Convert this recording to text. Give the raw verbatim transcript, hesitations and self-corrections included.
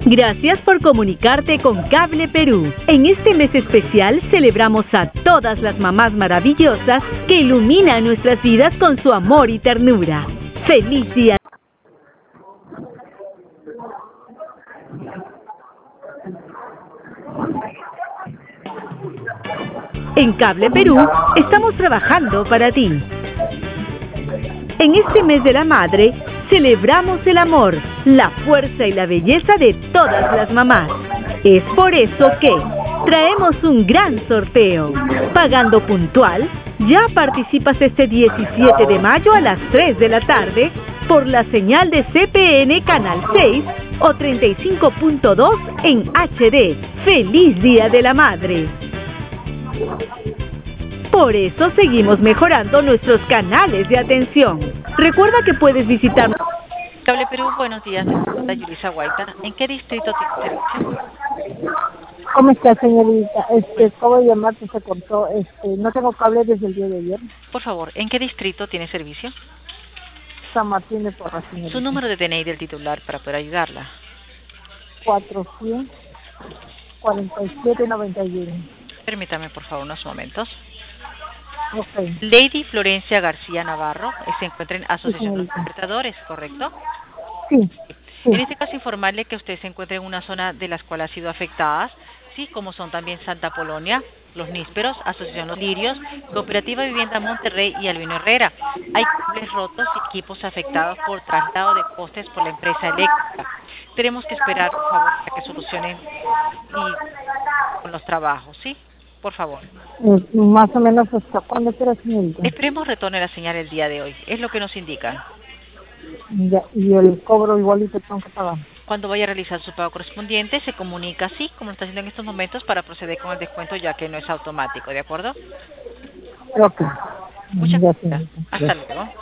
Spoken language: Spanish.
Gracias por comunicarte con Cable Perú. En este mes especial celebramos a todas las mamás maravillosas que iluminan nuestras vidas con su amor y ternura. ¡Feliz día! En Cable Perú estamos trabajando para ti. En este mes de la madre, celebramos el amor, la fuerza y la belleza de todas las mamás. Es por eso que traemos un gran sorteo. Pagando puntual, ya participas este diecisiete de mayo a las tres de la tarde por la señal de C P N Canal seis o treinta y cinco punto dos en H D. ¡Feliz Día de la Madre! Por eso seguimos mejorando nuestros canales de atención. Recuerda que puedes visitarnos. Cable Perú, buenos días. Soy Yulisa Guaita. ¿En qué distrito tiene servicio? ¿Cómo está, señorita? Este, acabo de llamar que se cortó. Este, no tengo cable desde el día de ayer. Por favor, ¿en qué distrito tiene servicio? San Martín de Porras, señorita. Su número de D N I del titular para poder ayudarla. cuatrocientos cuarenta y siete noventa y uno. Permítame, por favor, unos momentos. Okay. Lady Florencia García Navarro se encuentra en Asociación de Sí, Interpretadores, ¿correcto? Sí, sí. En este caso, informarle que usted se encuentra en una zona de las cuales ha sido afectadas, sí, como son también Santa Polonia, Los Nísperos, Asociación Los Lirios, Cooperativa Vivienda Monterrey y Albino Herrera. Hay cables rotos y equipos afectados por traslado de postes por la empresa eléctrica. Tenemos que esperar, por favor, a que solucionen y con los trabajos, ¿sí? Por favor. Eh, más o menos hasta cuándo será, señorita. Esperemos retorne la señal el día de hoy. Es lo que nos indican. Ya, y el cobro igualito tengo que pagar. Cuando vaya a realizar su pago correspondiente, se comunica así, como lo está haciendo en estos momentos, para proceder con el descuento, ya que no es automático, ¿de acuerdo? Ok. Muchas gracias. gracias. Hasta luego.